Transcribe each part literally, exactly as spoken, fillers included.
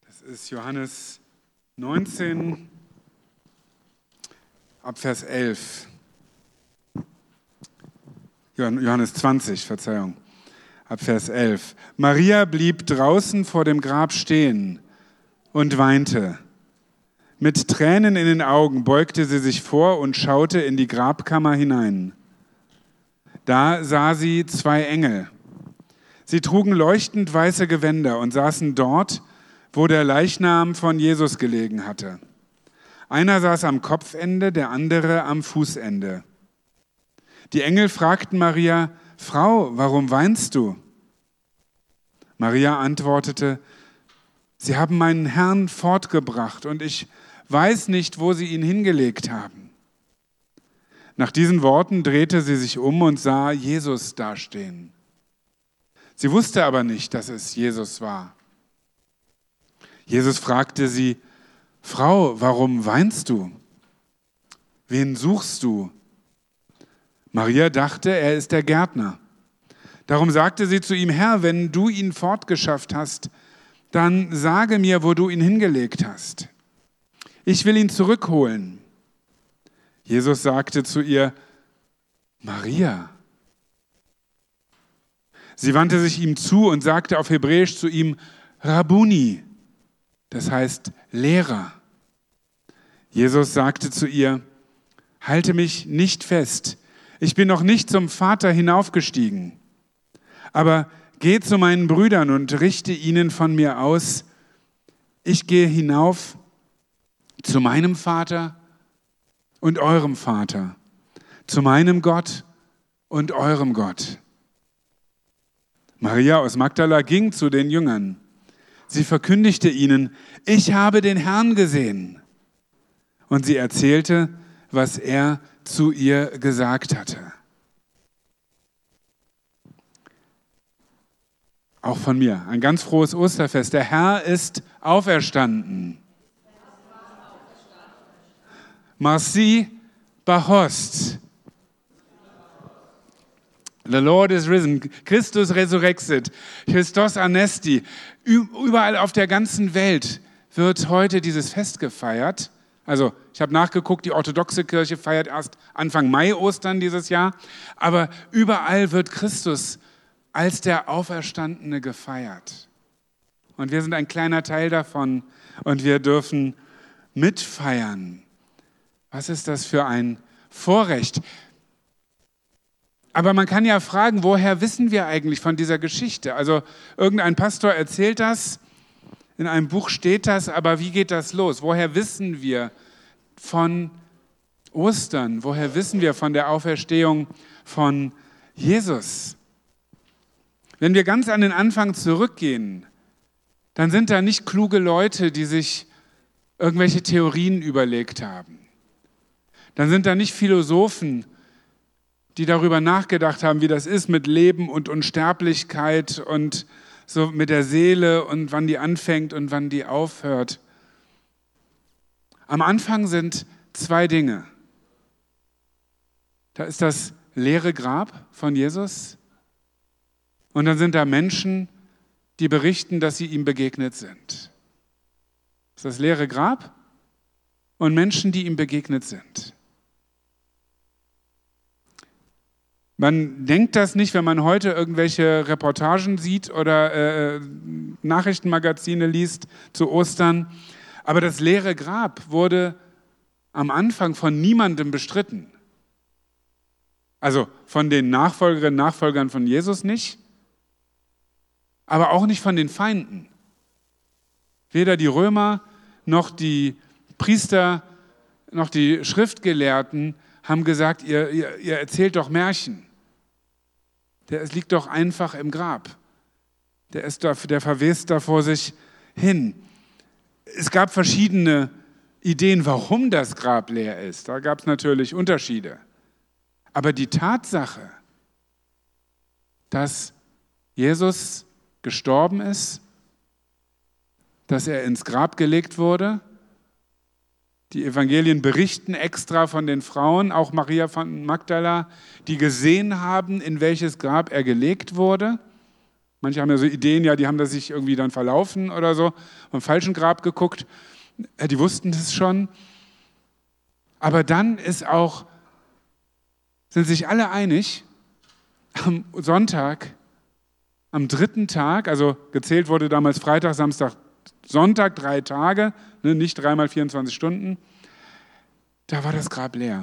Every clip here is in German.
Das ist Johannes neunzehn, ab Vers elf. Johannes zwanzig, Verzeihung, ab Vers elf. Maria blieb draußen vor dem Grab stehen und weinte. Mit Tränen in den Augen beugte sie sich vor und schaute in die Grabkammer hinein. Da sah sie zwei Engel. Sie trugen leuchtend weiße Gewänder und saßen dort, wo der Leichnam von Jesus gelegen hatte. Einer saß am Kopfende, der andere am Fußende. Die Engel fragten Maria: Frau, warum weinst du? Maria antwortete: Sie haben meinen Herrn fortgebracht und ich weiß nicht, wo sie ihn hingelegt haben. Nach diesen Worten drehte sie sich um und sah Jesus dastehen. Sie wusste aber nicht, dass es Jesus war. Jesus fragte sie: Frau, warum weinst du? Wen suchst du? Maria dachte, er ist der Gärtner. Darum sagte sie zu ihm: Herr, wenn du ihn fortgeschafft hast, dann sage mir, wo du ihn hingelegt hast. Ich will ihn zurückholen. Jesus sagte zu ihr: Maria. Sie wandte sich ihm zu und sagte auf Hebräisch zu ihm: Rabbuni, das heißt Lehrer. Jesus sagte zu ihr: Halte mich nicht fest, ich bin noch nicht zum Vater hinaufgestiegen. Aber geh zu meinen Brüdern und richte ihnen von mir aus: Ich gehe hinauf zu meinem Vater und eurem Vater, zu meinem Gott und eurem Gott. Maria aus Magdala ging zu den Jüngern. Sie verkündigte ihnen: Ich habe den Herrn gesehen. Und sie erzählte, was er zu ihr gesagt hatte. Auch von mir ein ganz frohes Osterfest. Der Herr ist auferstanden. Merci, Bahost. The Lord is risen. Christus resurrexit. Christos anesti. Überall auf der ganzen Welt wird heute dieses Fest gefeiert. Also ich habe nachgeguckt, die orthodoxe Kirche feiert erst Anfang Mai Ostern dieses Jahr. Aber überall wird Christus als der Auferstandene gefeiert. Und wir sind ein kleiner Teil davon und wir dürfen mitfeiern. Was ist das für ein Vorrecht? Aber man kann ja fragen, woher wissen wir eigentlich von dieser Geschichte? Also irgendein Pastor erzählt das, in einem Buch steht das, aber wie geht das los? Woher wissen wir von Ostern? Woher wissen wir von der Auferstehung von Jesus? Wenn wir ganz an den Anfang zurückgehen, dann sind da nicht kluge Leute, die sich irgendwelche Theorien überlegt haben. Dann sind da nicht Philosophen, die darüber nachgedacht haben, wie das ist mit Leben und Unsterblichkeit und so mit der Seele und wann die anfängt und wann die aufhört. Am Anfang sind zwei Dinge. Da ist das leere Grab von Jesus und dann sind da Menschen, die berichten, dass sie ihm begegnet sind. Das ist das leere Grab und Menschen, die ihm begegnet sind. Man denkt das nicht, wenn man heute irgendwelche Reportagen sieht oder äh, Nachrichtenmagazine liest zu Ostern. Aber das leere Grab wurde am Anfang von niemandem bestritten. Also von den Nachfolgerinnen und Nachfolgern von Jesus nicht, aber auch nicht von den Feinden. Weder die Römer noch die Priester noch die Schriftgelehrten haben gesagt, ihr, ihr, ihr erzählt doch Märchen. Der liegt doch einfach im Grab. Der, ist da, der verwest da vor sich hin. Es gab verschiedene Ideen, warum das Grab leer ist. Da gab es natürlich Unterschiede. Aber die Tatsache, dass Jesus gestorben ist, dass er ins Grab gelegt wurde, die Evangelien berichten extra von den Frauen, auch Maria von Magdala, die gesehen haben, in welches Grab er gelegt wurde. Manche haben ja so Ideen, ja, die haben da sich irgendwie dann verlaufen oder so, am falschen Grab geguckt. Die wussten das schon. Aber dann ist auch, sind sich alle einig, am Sonntag, am dritten Tag, also gezählt wurde damals Freitag, Samstag, Sonntag, drei Tage, ne, nicht dreimal vierundzwanzig Stunden, da war das Grab leer.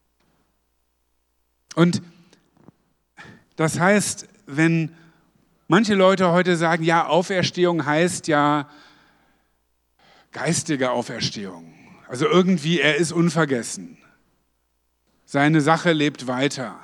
Und das heißt, wenn manche Leute heute sagen, ja, Auferstehung heißt ja geistige Auferstehung. Also irgendwie, er ist unvergessen. Seine Sache lebt weiter.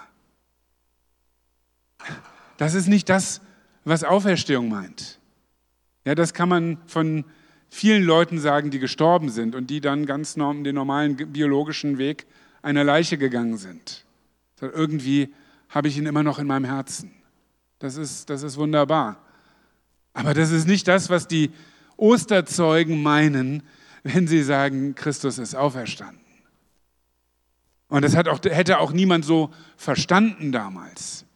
Das ist nicht das, was Auferstehung meint. Ja, das kann man von vielen Leuten sagen, die gestorben sind und die dann ganz norm, den normalen biologischen Weg einer Leiche gegangen sind. Irgendwie habe ich ihn immer noch in meinem Herzen. Das ist, das ist wunderbar. Aber das ist nicht das, was die Osterzeugen meinen, wenn sie sagen, Christus ist auferstanden. Und das hat auch, hätte auch niemand so verstanden damals.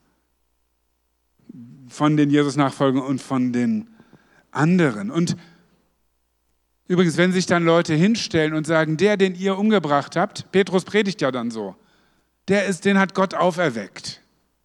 Von den Jesus-Nachfolgern und von den anderen. Und übrigens, wenn sich dann Leute hinstellen und sagen, der, den ihr umgebracht habt, Petrus predigt ja dann so, der ist, den hat Gott auferweckt.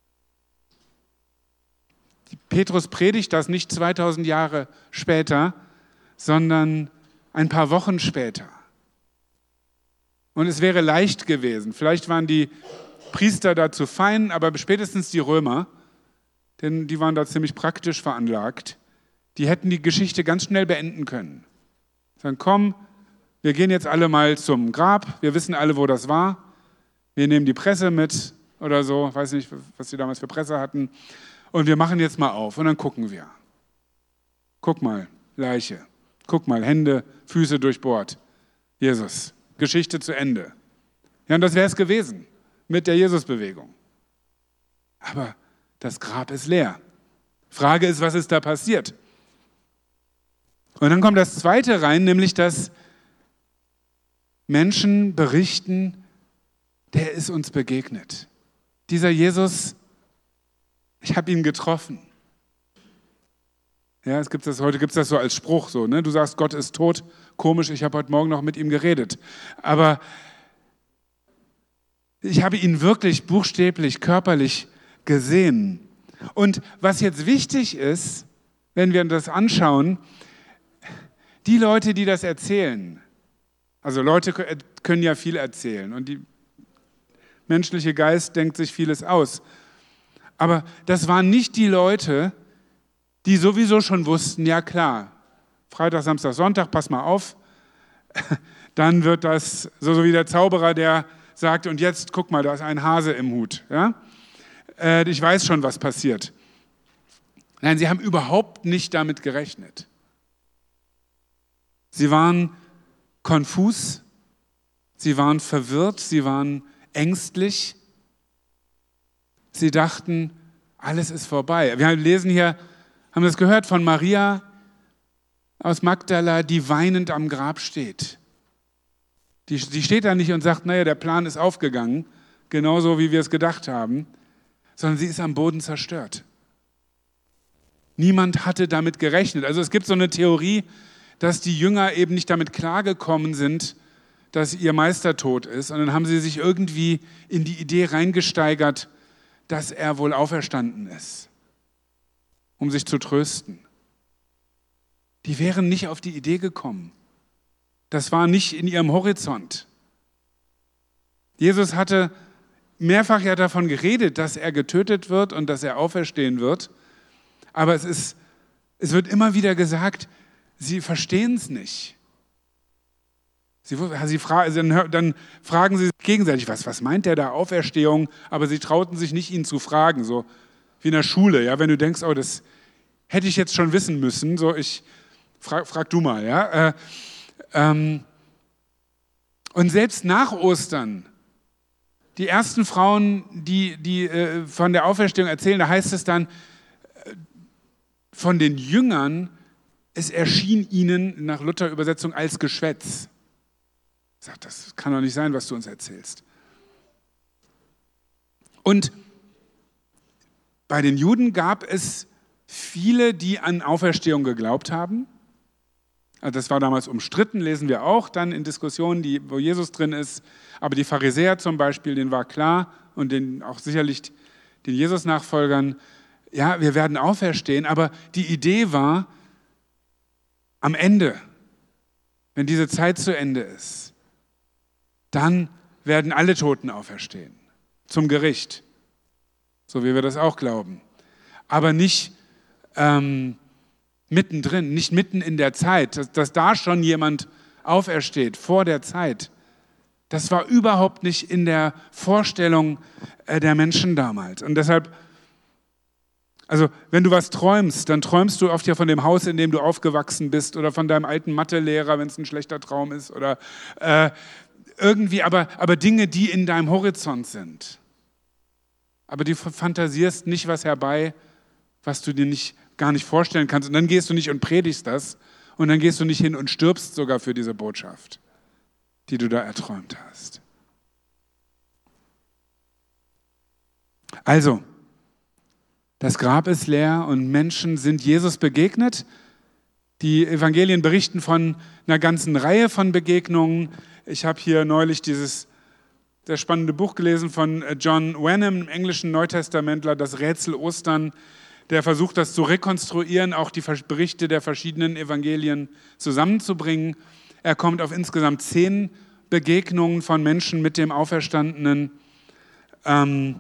Petrus predigt das nicht zweitausend Jahre später, sondern ein paar Wochen später. Und es wäre leicht gewesen. Vielleicht waren die Priester dazu fein, aber spätestens die Römer, denn die waren da ziemlich praktisch veranlagt, die hätten die Geschichte ganz schnell beenden können. Sagen, komm, wir gehen jetzt alle mal zum Grab, wir wissen alle, wo das war, wir nehmen die Presse mit oder so, ich weiß nicht, was sie damals für Presse hatten, und wir machen jetzt mal auf und dann gucken wir. Guck mal, Leiche, guck mal, Hände, Füße durchbohrt. Jesus, Geschichte zu Ende. Ja, und das wäre es gewesen mit der Jesusbewegung. Aber das Grab ist leer. Frage ist, was ist da passiert? Und dann kommt das Zweite rein, nämlich, dass Menschen berichten, der ist uns begegnet. Dieser Jesus, ich habe ihn getroffen. Ja, es gibt das, heute gibt es das so als Spruch, so, ne? Du sagst, Gott ist tot, komisch, ich habe heute Morgen noch mit ihm geredet. Aber ich habe ihn wirklich buchstäblich, körperlich gesehen. Und was jetzt wichtig ist, wenn wir das anschauen, die Leute, die das erzählen, also Leute können ja viel erzählen und der menschliche Geist denkt sich vieles aus. Aber das waren nicht die Leute, die sowieso schon wussten, ja klar, Freitag, Samstag, Sonntag, pass mal auf, dann wird das, so, so wie der Zauberer, der sagt, und jetzt, guck mal, da ist ein Hase im Hut. Ja? Äh, ich weiß schon, was passiert. Nein, sie haben überhaupt nicht damit gerechnet. Sie waren konfus, sie waren verwirrt, sie waren ängstlich. Sie dachten, alles ist vorbei. Wir lesen hier, haben das gehört von Maria aus Magdala, die weinend am Grab steht. Die, die steht da nicht und sagt, naja, der Plan ist aufgegangen, genauso wie wir es gedacht haben, sondern sie ist am Boden zerstört. Niemand hatte damit gerechnet. Also es gibt so eine Theorie, dass die Jünger eben nicht damit klargekommen sind, dass ihr Meister tot ist. Und dann haben sie sich irgendwie in die Idee reingesteigert, dass er wohl auferstanden ist, um sich zu trösten. Die wären nicht auf die Idee gekommen. Das war nicht in ihrem Horizont. Jesus hatte mehrfach ja davon geredet, dass er getötet wird und dass er auferstehen wird. Aber es ist, es wird immer wieder gesagt, sie verstehen es nicht. Sie, sie fra- dann, dann fragen sie sich gegenseitig, was, was meint der da, Auferstehung? Aber sie trauten sich nicht, ihn zu fragen, so wie in der Schule. Ja? Wenn du denkst, oh, das hätte ich jetzt schon wissen müssen, so ich, frag, frag du mal. Ja? Äh, ähm, und selbst nach Ostern, die ersten Frauen, die, die äh, von der Auferstehung erzählen, da heißt es dann, äh, von den Jüngern, es erschien ihnen nach Luther-Übersetzung als Geschwätz. Sagt, das kann doch nicht sein, was du uns erzählst. Und bei den Juden gab es viele, die an Auferstehung geglaubt haben. Also das war damals umstritten, lesen wir auch dann in Diskussionen, die, wo Jesus drin ist. Aber die Pharisäer zum Beispiel, denen war klar und den, auch sicherlich den Jesus-Nachfolgern, ja, wir werden auferstehen. Aber die Idee war, am Ende, wenn diese Zeit zu Ende ist, dann werden alle Toten auferstehen. Zum Gericht. So wie wir das auch glauben. Aber nicht ähm, mittendrin, nicht mitten in der Zeit, dass, dass da schon jemand aufersteht, vor der Zeit. Das war überhaupt nicht in der Vorstellung äh, der Menschen damals. Und deshalb, also wenn du was träumst, dann träumst du oft ja von dem Haus, in dem du aufgewachsen bist oder von deinem alten Mathelehrer, wenn es ein schlechter Traum ist oder äh, irgendwie, aber, aber Dinge, die in deinem Horizont sind. Aber du fantasierst nicht was herbei, was du dir nicht, gar nicht vorstellen kannst. Und dann gehst du nicht und predigst das und dann gehst du nicht hin und stirbst sogar für diese Botschaft, die du da erträumt hast. Also, das Grab ist leer und Menschen sind Jesus begegnet. Die Evangelien berichten von einer ganzen Reihe von Begegnungen. Ich habe hier neulich dieses sehr spannende Buch gelesen von John Wenham, einem englischen Neutestamentler, das Rätsel Ostern. Der versucht, das zu rekonstruieren, auch die Berichte der verschiedenen Evangelien zusammenzubringen. Er kommt auf insgesamt zehn Begegnungen von Menschen mit dem Auferstandenen. Ähm,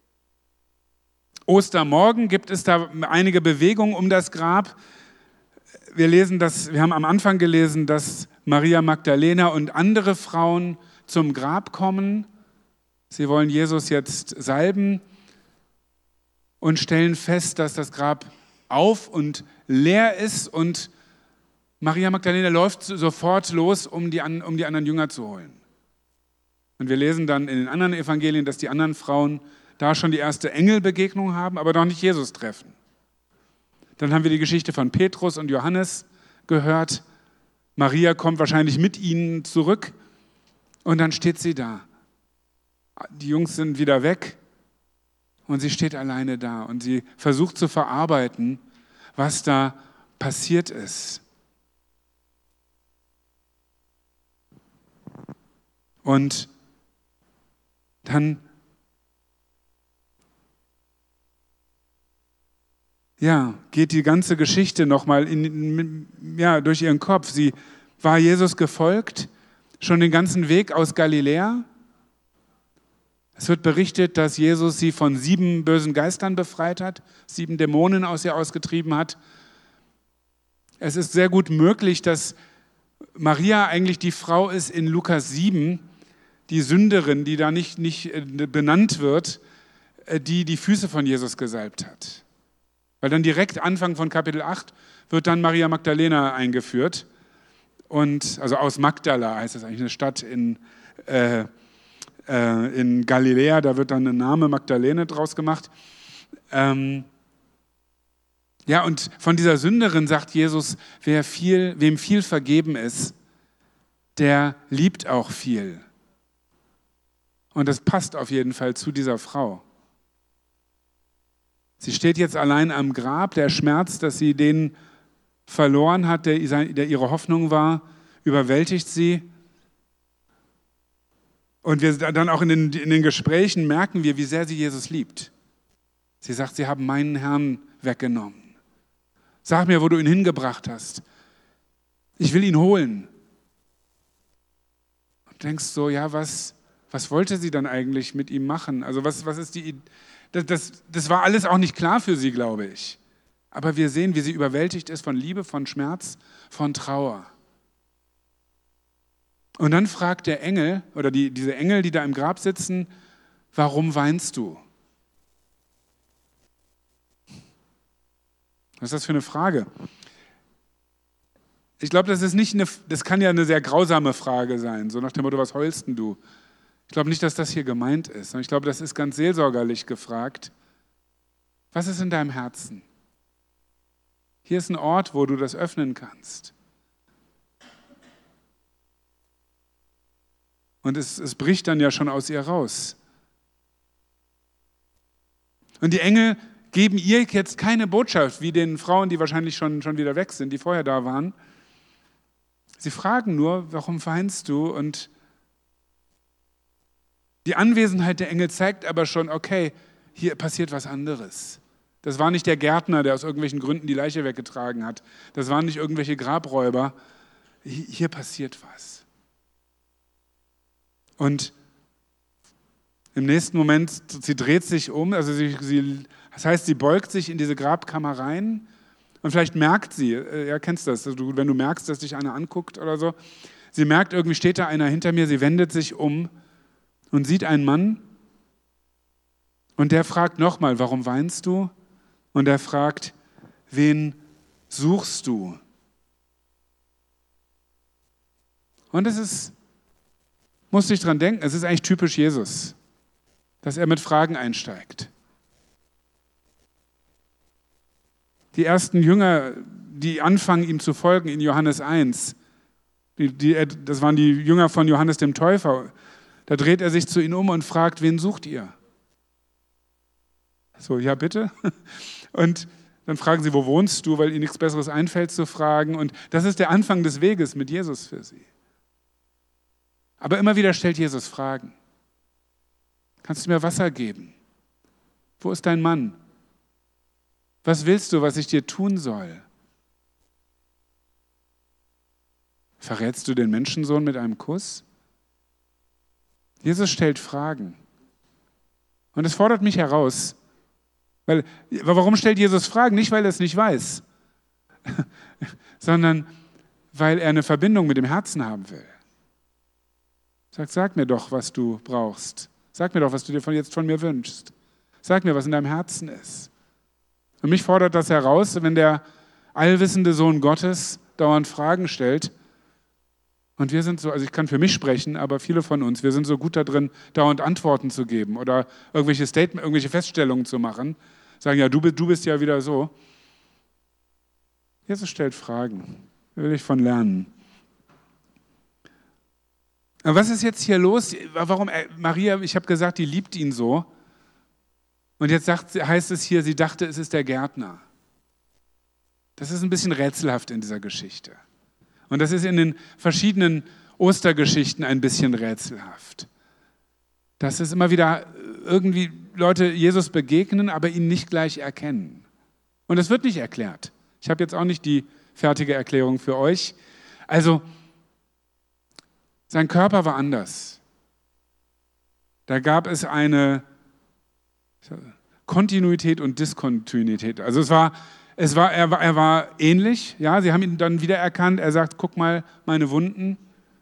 Ostermorgen gibt es da einige Bewegungen um das Grab. Wir lesen das, wir haben am Anfang gelesen, dass Maria Magdalena und andere Frauen zum Grab kommen. Sie wollen Jesus jetzt salben und stellen fest, dass das Grab auf und leer ist und Maria Magdalena läuft sofort los, um die, um die anderen Jünger zu holen. Und wir lesen dann in den anderen Evangelien, dass die anderen Frauen da schon die erste Engelbegegnung haben, aber noch nicht Jesus treffen. Dann haben wir die Geschichte von Petrus und Johannes gehört. Maria kommt wahrscheinlich mit ihnen zurück und dann steht sie da. Die Jungs sind wieder weg und sie steht alleine da und sie versucht zu verarbeiten, was da passiert ist. Und dann ja, geht die ganze Geschichte nochmal in, ja, durch ihren Kopf. Sie war Jesus gefolgt, schon den ganzen Weg aus Galiläa. Es wird berichtet, dass Jesus sie von sieben bösen Geistern befreit hat, sieben Dämonen aus ihr ausgetrieben hat. Es ist sehr gut möglich, dass Maria eigentlich die Frau ist in Lukas sieben, die Sünderin, die da nicht, nicht benannt wird, die die Füße von Jesus gesalbt hat. Weil dann direkt Anfang von Kapitel acht wird dann Maria Magdalena eingeführt. Und, also aus Magdala heißt das eigentlich, eine Stadt in, äh, äh, in Galiläa, da wird dann ein Name Magdalene draus gemacht. Ähm, ja, und von dieser Sünderin sagt Jesus, wer viel, wem viel vergeben ist, der liebt auch viel. Und das passt auf jeden Fall zu dieser Frau. Sie steht jetzt allein am Grab. Der Schmerz, dass sie den verloren hat, der, der ihre Hoffnung war, überwältigt sie. Und wir dann auch in den, in den Gesprächen merken wir, wie sehr sie Jesus liebt. Sie sagt, sie haben meinen Herrn weggenommen. Sag mir, wo du ihn hingebracht hast. Ich will ihn holen. Und denkst so, ja, was, was wollte sie dann eigentlich mit ihm machen? Also was, was ist die Idee? Das, das, das war alles auch nicht klar für sie, glaube ich. Aber wir sehen, wie sie überwältigt ist von Liebe, von Schmerz, von Trauer. Und dann fragt der Engel, oder die, diese Engel, die da im Grab sitzen, warum weinst du? Was ist das für eine Frage? Ich glaube, das ist nicht eine, das kann ja eine sehr grausame Frage sein, so nach dem Motto, was heulst denn du? Ich glaube nicht, dass das hier gemeint ist, sondern ich glaube, das ist ganz seelsorgerlich gefragt. Was ist in deinem Herzen? Hier ist ein Ort, wo du das öffnen kannst. Und es, es bricht dann ja schon aus ihr raus. Und die Engel geben ihr jetzt keine Botschaft, wie den Frauen, die wahrscheinlich schon, schon wieder weg sind, die vorher da waren. Sie fragen nur, warum weinst du? Und die Anwesenheit der Engel zeigt aber schon, okay, hier passiert was anderes. Das war nicht der Gärtner, der aus irgendwelchen Gründen die Leiche weggetragen hat. Das waren nicht irgendwelche Grabräuber. Hier passiert was. Und im nächsten Moment, sie dreht sich um, also sie, sie, das heißt, sie beugt sich in diese Grabkammer rein und vielleicht merkt sie, ja, kennst das, also wenn du merkst, dass dich einer anguckt oder so, sie merkt, irgendwie steht da einer hinter mir, sie wendet sich um und sieht einen Mann und der fragt nochmal, warum weinst du? Und er fragt, wen suchst du? Und es ist, musst dich dran denken, es ist eigentlich typisch Jesus, dass er mit Fragen einsteigt. Die ersten Jünger, die anfangen, ihm zu folgen in Johannes eins, die, die, das waren die Jünger von Johannes dem Täufer, da dreht er sich zu ihnen um und fragt, wen sucht ihr? So, ja bitte. Und dann fragen sie, wo wohnst du, weil ihnen nichts Besseres einfällt zu fragen. Und das ist der Anfang des Weges mit Jesus für sie. Aber immer wieder stellt Jesus Fragen. Kannst du mir Wasser geben? Wo ist dein Mann? Was willst du, was ich dir tun soll? Verrätst du den Menschensohn mit einem Kuss? Jesus stellt Fragen. Und es fordert mich heraus. Weil, warum stellt Jesus Fragen? Nicht, weil er es nicht weiß, sondern weil er eine Verbindung mit dem Herzen haben will. Sag, sag mir doch, was du brauchst. Sag mir doch, was du dir von jetzt von mir wünschst. Sag mir, was in deinem Herzen ist. Und mich fordert das heraus, wenn der allwissende Sohn Gottes dauernd Fragen stellt. Und wir sind so, also ich kann für mich sprechen, aber viele von uns, wir sind so gut da drin, dauernd Antworten zu geben oder irgendwelche Statement, irgendwelche Feststellungen zu machen. Sagen, ja, du, du bist ja wieder so. Jesus stellt Fragen. Da will ich von lernen. Aber was ist jetzt hier los? Warum, Maria, ich habe gesagt, die liebt ihn so. Und jetzt sagt, heißt es hier, sie dachte, es ist der Gärtner. Das ist ein bisschen rätselhaft in dieser Geschichte. Und das ist in den verschiedenen Ostergeschichten ein bisschen rätselhaft. Dass es immer wieder irgendwie Leute Jesus begegnen, aber ihn nicht gleich erkennen. Und es wird nicht erklärt. Ich habe jetzt auch nicht die fertige Erklärung für euch. Also, sein Körper war anders. Da gab es eine Kontinuität und Diskontinuität. Also es war, es war, er war, er war ähnlich. Ja, sie haben ihn dann wiedererkannt. Er sagt, guck mal, meine Wunden.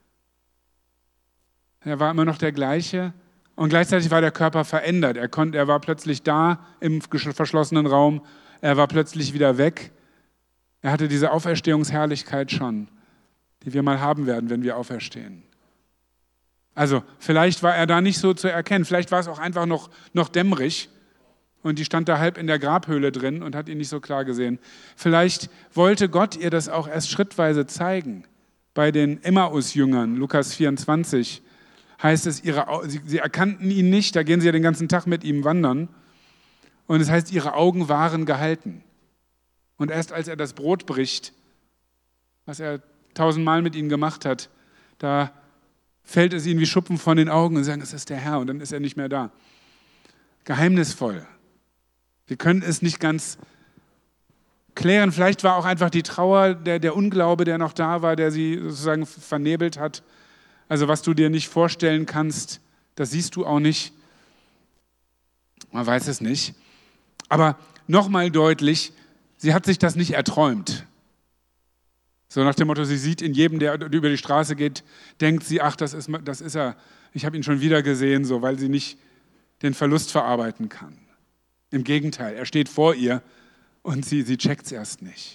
Er war immer noch der gleiche. Und gleichzeitig war der Körper verändert. Er, konnte, er war plötzlich da im verschlossenen Raum. Er war plötzlich wieder weg. Er hatte diese Auferstehungsherrlichkeit schon, die wir mal haben werden, wenn wir auferstehen. Also vielleicht war er da nicht so zu erkennen. Vielleicht war es auch einfach noch, noch dämmerig. Und die stand da halb in der Grabhöhle drin und hat ihn nicht so klar gesehen. Vielleicht wollte Gott ihr das auch erst schrittweise zeigen. Bei den Emmaus-Jüngern, Lukas vierundzwanzig, heißt es, ihre, sie, sie erkannten ihn nicht, da gehen sie ja den ganzen Tag mit ihm wandern. Und es heißt, ihre Augen waren gehalten. Und erst als er das Brot bricht, was er tausendmal mit ihnen gemacht hat, da fällt es ihnen wie Schuppen von den Augen und sagen, es ist der Herr, und dann ist er nicht mehr da. Geheimnisvoll. Wir können es nicht ganz klären. Vielleicht war auch einfach die Trauer, der, der Unglaube, der noch da war, der sie sozusagen vernebelt hat. Also was du dir nicht vorstellen kannst, das siehst du auch nicht. Man weiß es nicht. Aber nochmal deutlich, sie hat sich das nicht erträumt. So nach dem Motto, sie sieht in jedem, der über die Straße geht, denkt sie, ach, das ist, das ist er. Ich habe ihn schon wieder gesehen, so, weil sie nicht den Verlust verarbeiten kann. Im Gegenteil, er steht vor ihr und sie, sie checkt es erst nicht.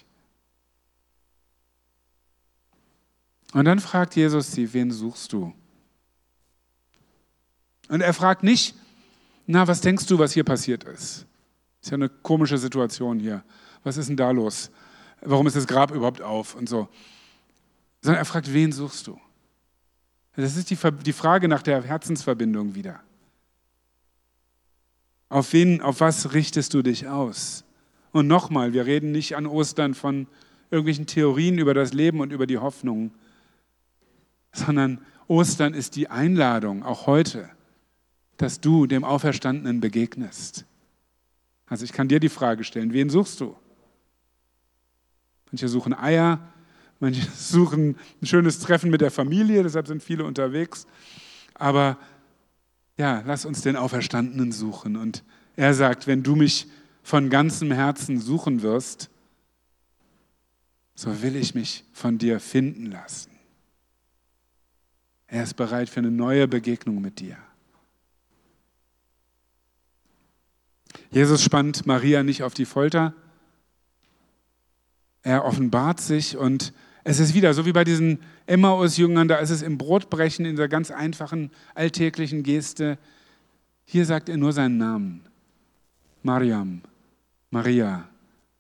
Und dann fragt Jesus sie, wen suchst du? Und er fragt nicht, na, was denkst du, was hier passiert ist? Ist ja eine komische Situation hier. Was ist denn da los? Warum ist das Grab überhaupt auf und so? Sondern er fragt, wen suchst du? Das ist die, die Frage nach der Herzensverbindung wieder. Auf wen, auf was richtest du dich aus? Und nochmal, wir reden nicht an Ostern von irgendwelchen Theorien über das Leben und über die Hoffnung, sondern Ostern ist die Einladung, auch heute, dass du dem Auferstandenen begegnest. Also ich kann dir die Frage stellen, wen suchst du? Manche suchen Eier, manche suchen ein schönes Treffen mit der Familie, deshalb sind viele unterwegs. Aber ja, lass uns den Auferstandenen suchen. Und er sagt, wenn du mich von ganzem Herzen suchen wirst, so will ich mich von dir finden lassen. Er ist bereit für eine neue Begegnung mit dir. Jesus spannt Maria nicht auf die Folter. Er offenbart sich und es ist wieder so wie bei diesen Emmaus-Jüngern, da ist es im Brotbrechen, in der ganz einfachen, alltäglichen Geste. Hier sagt er nur seinen Namen. Mariam, Maria.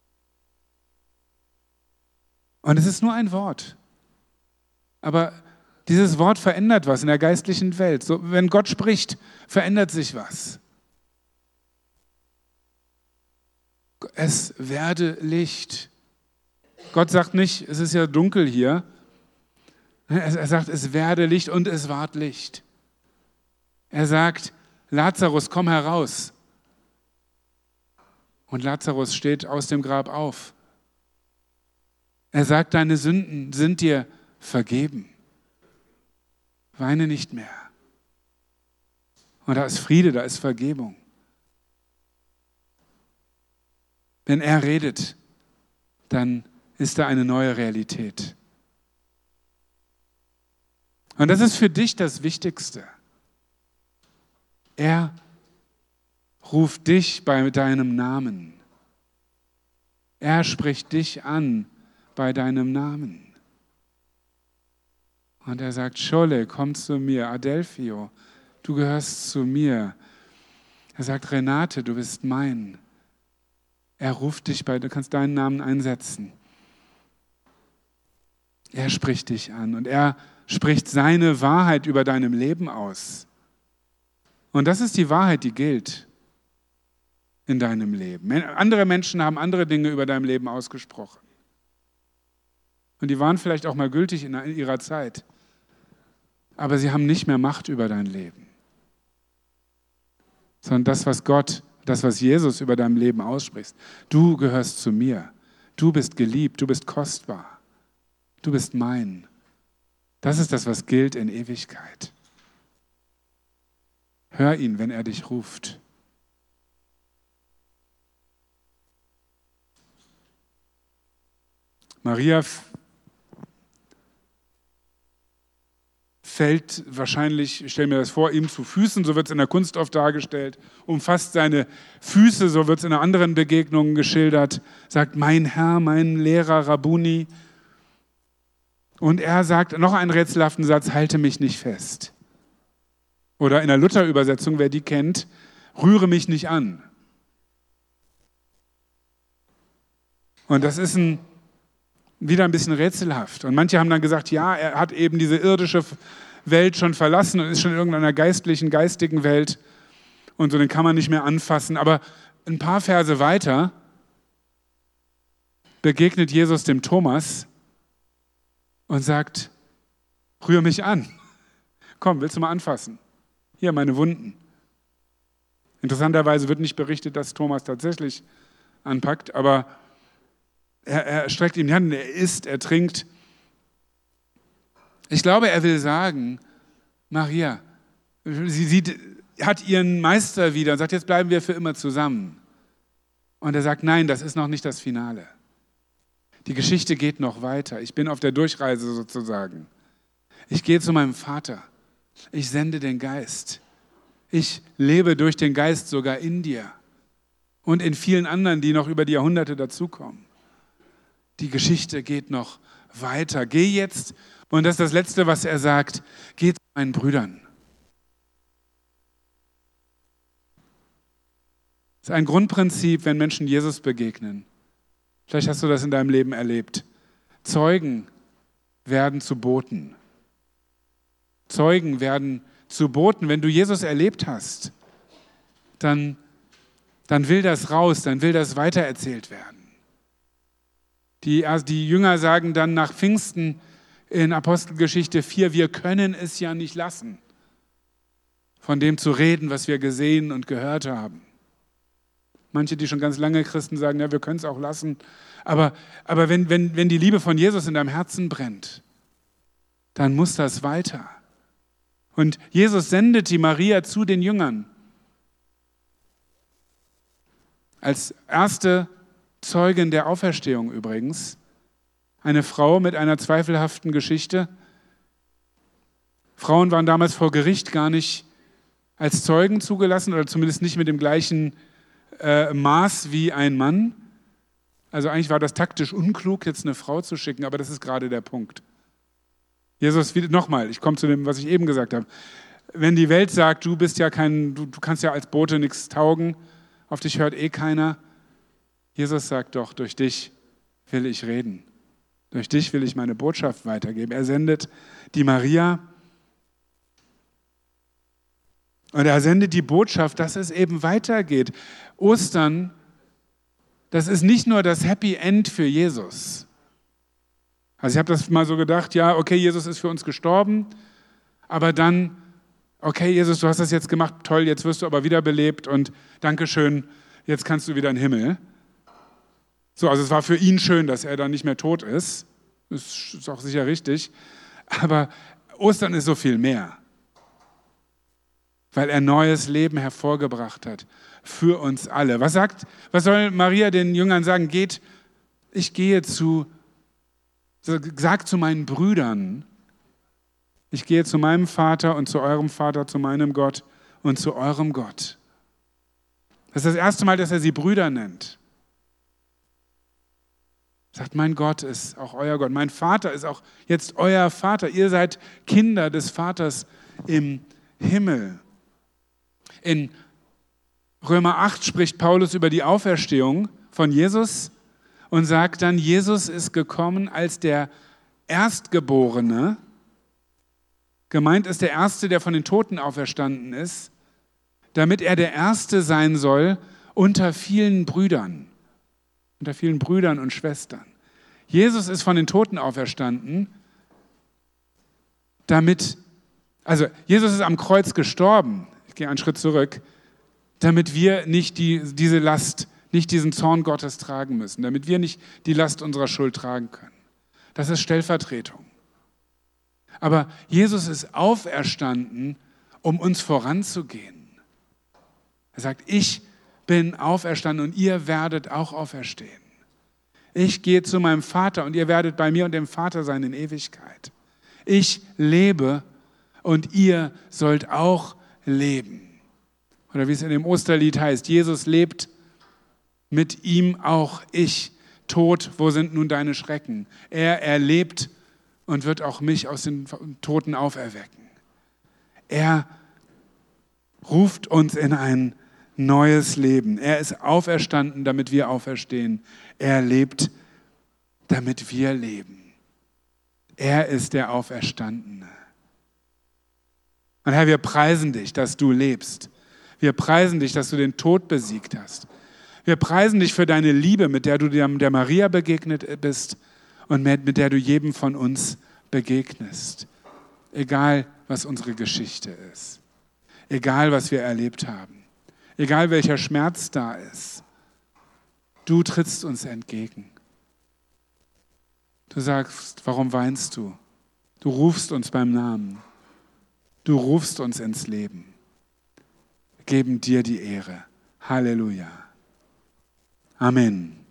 Und es ist nur ein Wort. Aber dieses Wort verändert was in der geistlichen Welt. So, wenn Gott spricht, verändert sich was. Es werde Licht. Gott sagt nicht, es ist ja dunkel hier. Er sagt, es werde Licht und es ward Licht. Er sagt, Lazarus, komm heraus. Und Lazarus steht aus dem Grab auf. Er sagt, deine Sünden sind dir vergeben. Weine nicht mehr. Und da ist Friede, da ist Vergebung. Wenn er redet, dann ist da eine neue Realität. Und das ist für dich das Wichtigste. Er ruft dich bei deinem Namen. Er spricht dich an bei deinem Namen. Und er sagt, Scholle, komm zu mir, Adelphio, du gehörst zu mir. Er sagt, Renate, du bist mein. Er ruft dich bei, du kannst deinen Namen einsetzen. Er spricht dich an und er spricht seine Wahrheit über deinem Leben aus. Und das ist die Wahrheit, die gilt in deinem Leben. Andere Menschen haben andere Dinge über dein Leben ausgesprochen. Und die waren vielleicht auch mal gültig in ihrer Zeit. Aber sie haben nicht mehr Macht über dein Leben. Sondern das, was Gott, das, was Jesus über dein Leben ausspricht. Du gehörst zu mir. Du bist geliebt, du bist kostbar. Du bist mein. Das ist das, was gilt in Ewigkeit. Hör ihn, wenn er dich ruft. Maria fällt wahrscheinlich, ich stelle mir das vor, ihm zu Füßen, so wird es in der Kunst oft dargestellt, umfasst seine Füße, so wird es in anderen Begegnungen geschildert, sagt, mein Herr, mein Lehrer, Rabbuni. Und er sagt noch einen rätselhaften Satz, halte mich nicht fest. Oder in der Luther-Übersetzung, wer die kennt, rühre mich nicht an. Und das ist ein, wieder ein bisschen rätselhaft. Und manche haben dann gesagt, ja, er hat eben diese irdische Welt schon verlassen und ist schon in irgendeiner geistlichen, geistigen Welt. Und so, den kann man nicht mehr anfassen. Aber ein paar Verse weiter begegnet Jesus dem Thomas und sagt, rühr mich an. Komm, willst du mal anfassen? Hier, meine Wunden. Interessanterweise wird nicht berichtet, dass Thomas tatsächlich anpackt, aber er, er streckt ihm die Hand, er isst, er trinkt. Ich glaube, er will sagen, Maria, sie sieht, hat ihren Meister wieder und sagt, jetzt bleiben wir für immer zusammen. Und er sagt, nein, das ist noch nicht das Finale. Die Geschichte geht noch weiter. Ich bin auf der Durchreise sozusagen. Ich gehe zu meinem Vater. Ich sende den Geist. Ich lebe durch den Geist sogar in dir und in vielen anderen, die noch über die Jahrhunderte dazukommen. Die Geschichte geht noch weiter. Geh jetzt, und das ist das Letzte, was er sagt, geh zu meinen Brüdern. Das ist ein Grundprinzip, wenn Menschen Jesus begegnen. Vielleicht hast du das in deinem Leben erlebt. Zeugen werden zu Boten. Zeugen werden zu Boten. Wenn du Jesus erlebt hast, dann dann will das raus, dann will das weitererzählt werden. Die, die Jünger sagen dann nach Pfingsten in Apostelgeschichte vier, wir können es ja nicht lassen, von dem zu reden, was wir gesehen und gehört haben. Manche, die schon ganz lange Christen sagen, ja, wir können es auch lassen. Aber, aber wenn, wenn, wenn die Liebe von Jesus in deinem Herzen brennt, dann muss das weiter. Und Jesus sendet die Maria zu den Jüngern. Als erste Zeugin der Auferstehung übrigens. Eine Frau mit einer zweifelhaften Geschichte. Frauen waren damals vor Gericht gar nicht als Zeugen zugelassen oder zumindest nicht mit dem gleichen äh, Maß wie ein Mann. Also eigentlich war das taktisch unklug, jetzt eine Frau zu schicken, aber das ist gerade der Punkt. Jesus, nochmal, ich komme zu dem, was ich eben gesagt habe. Wenn die Welt sagt, du bist ja kein, du, du kannst ja als Bote nichts taugen, auf dich hört eh keiner. Jesus sagt doch, durch dich will ich reden. Durch dich will ich meine Botschaft weitergeben. Er sendet die Maria und er sendet die Botschaft, dass es eben weitergeht. Ostern, das ist nicht nur das Happy End für Jesus. Also ich habe das mal so gedacht, ja, okay, Jesus ist für uns gestorben, aber dann, okay, Jesus, du hast das jetzt gemacht, toll, jetzt wirst du aber wiederbelebt und Dankeschön, jetzt kannst du wieder in den Himmel. So, also es war für ihn schön, dass er dann nicht mehr tot ist. Das ist auch sicher richtig. Aber Ostern ist so viel mehr. Weil er neues Leben hervorgebracht hat für uns alle. Was sagt, was soll Maria den Jüngern sagen? Geht, ich gehe zu, sagt zu meinen Brüdern, ich gehe zu meinem Vater und zu eurem Vater, zu meinem Gott und zu eurem Gott. Das ist das erste Mal, dass er sie Brüder nennt. Sagt, mein Gott ist auch euer Gott. Mein Vater ist auch jetzt euer Vater. Ihr seid Kinder des Vaters im Himmel. In Römer acht spricht Paulus über die Auferstehung von Jesus und sagt dann, Jesus ist gekommen als der Erstgeborene. Gemeint ist der Erste, der von den Toten auferstanden ist, damit er der Erste sein soll unter vielen Brüdern. Unter vielen Brüdern und Schwestern. Jesus ist von den Toten auferstanden, damit, also Jesus ist am Kreuz gestorben, ich gehe einen Schritt zurück, damit wir nicht die, diese Last, nicht diesen Zorn Gottes tragen müssen, damit wir nicht die Last unserer Schuld tragen können. Das ist Stellvertretung. Aber Jesus ist auferstanden, um uns voranzugehen. Er sagt, ich bin auferstanden und ihr werdet auch auferstehen. Ich gehe zu meinem Vater und ihr werdet bei mir und dem Vater sein in Ewigkeit. Ich lebe und ihr sollt auch leben. Oder wie es in dem Osterlied heißt, Jesus lebt, mit ihm auch ich. Tod, wo sind nun deine Schrecken? Er erlebt und wird auch mich aus den Toten auferwecken. Er ruft uns in ein neues Leben. Er ist auferstanden, damit wir auferstehen. Er lebt, damit wir leben. Er ist der Auferstandene. Und Herr, wir preisen dich, dass du lebst. Wir preisen dich, dass du den Tod besiegt hast. Wir preisen dich für deine Liebe, mit der du der Maria begegnet bist und mit der du jedem von uns begegnest. Egal, was unsere Geschichte ist. Egal, was wir erlebt haben. Egal welcher Schmerz da ist, du trittst uns entgegen. Du sagst, warum weinst du? Du rufst uns beim Namen. Du rufst uns ins Leben. Wir geben dir die Ehre. Halleluja. Amen.